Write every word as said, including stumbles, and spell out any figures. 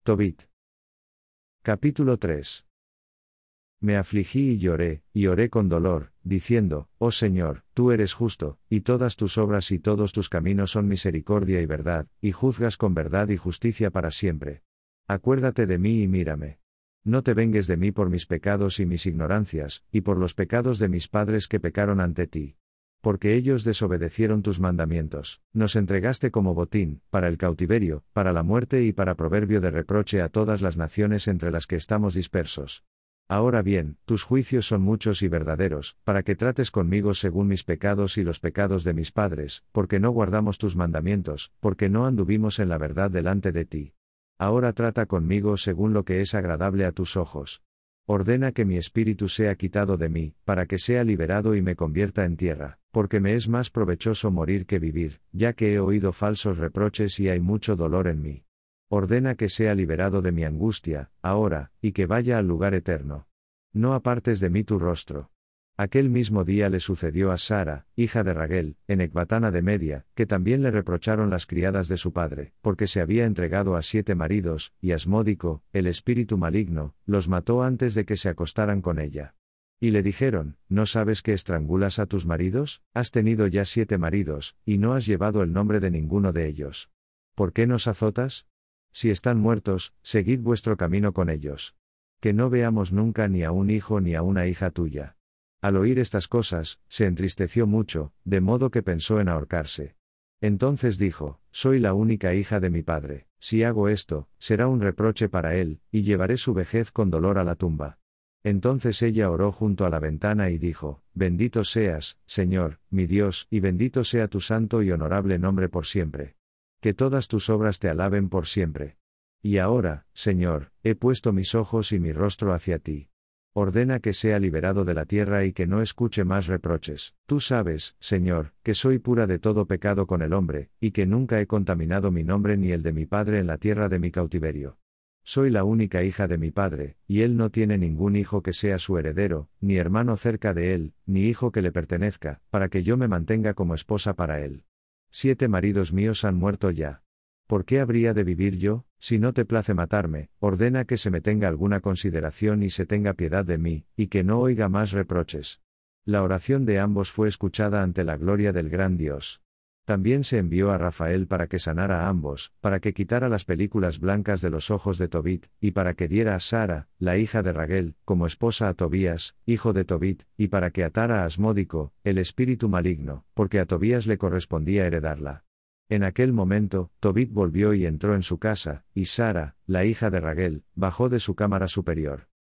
Tobit. Capítulo tres. Me afligí y lloré, y oré con dolor, diciendo, Oh Señor, tú eres justo, y todas tus obras y todos tus caminos son misericordia y verdad, y juzgas con verdad y justicia para siempre. Acuérdate de mí y mírame. No te vengues de mí por mis pecados y mis ignorancias, y por los pecados de mis padres que pecaron ante ti. Porque ellos desobedecieron tus mandamientos, nos entregaste como botín, para el cautiverio, para la muerte y para proverbio de reproche a todas las naciones entre las que estamos dispersos. Ahora bien, tus juicios son muchos y verdaderos, para que trates conmigo según mis pecados y los pecados de mis padres, porque no guardamos tus mandamientos, porque no anduvimos en la verdad delante de ti. Ahora trata conmigo según lo que es agradable a tus ojos. Ordena que mi espíritu sea quitado de mí, para que sea liberado y me convierta en tierra, porque me es más provechoso morir que vivir, ya que he oído falsos reproches y hay mucho dolor en mí. Ordena que sea liberado de mi angustia, ahora, y que vaya al lugar eterno. No apartes de mí tu rostro. Aquel mismo día le sucedió a Sara, hija de Raguel, en Ecbatana de Media, que también le reprocharon las criadas de su padre, porque se había entregado a siete maridos, y Asmódico, el espíritu maligno, los mató antes de que se acostaran con ella. Y le dijeron, ¿no sabes que estrangulas a tus maridos? Has tenido ya siete maridos, y no has llevado el nombre de ninguno de ellos. ¿Por qué nos azotas? Si están muertos, seguid vuestro camino con ellos. Que no veamos nunca ni a un hijo ni a una hija tuya. Al oír estas cosas, se entristeció mucho, de modo que pensó en ahorcarse. Entonces dijo, soy la única hija de mi padre, si hago esto, será un reproche para él, y llevaré su vejez con dolor a la tumba. Entonces ella oró junto a la ventana y dijo, Bendito seas, Señor, mi Dios, y bendito sea tu santo y honorable nombre por siempre. Que todas tus obras te alaben por siempre. Y ahora, Señor, he puesto mis ojos y mi rostro hacia ti. Ordena que sea liberado de la tierra y que no escuche más reproches. Tú sabes, Señor, que soy pura de todo pecado con el hombre, y que nunca he contaminado mi nombre ni el de mi padre en la tierra de mi cautiverio. Soy la única hija de mi padre, y él no tiene ningún hijo que sea su heredero, ni hermano cerca de él, ni hijo que le pertenezca, para que yo me mantenga como esposa para él. Siete maridos míos han muerto ya. ¿Por qué habría de vivir yo? Si no te place matarme, ordena que se me tenga alguna consideración y se tenga piedad de mí, y que no oiga más reproches. La oración de ambos fue escuchada ante la gloria del gran Dios. También se envió a Rafael para que sanara a ambos, para que quitara las películas blancas de los ojos de Tobit, y para que diera a Sara, la hija de Raguel, como esposa a Tobías, hijo de Tobit, y para que atara a Asmódico, el espíritu maligno, porque a Tobías le correspondía heredarla. En aquel momento, Tobit volvió y entró en su casa, y Sara, la hija de Raguel, bajó de su cámara superior.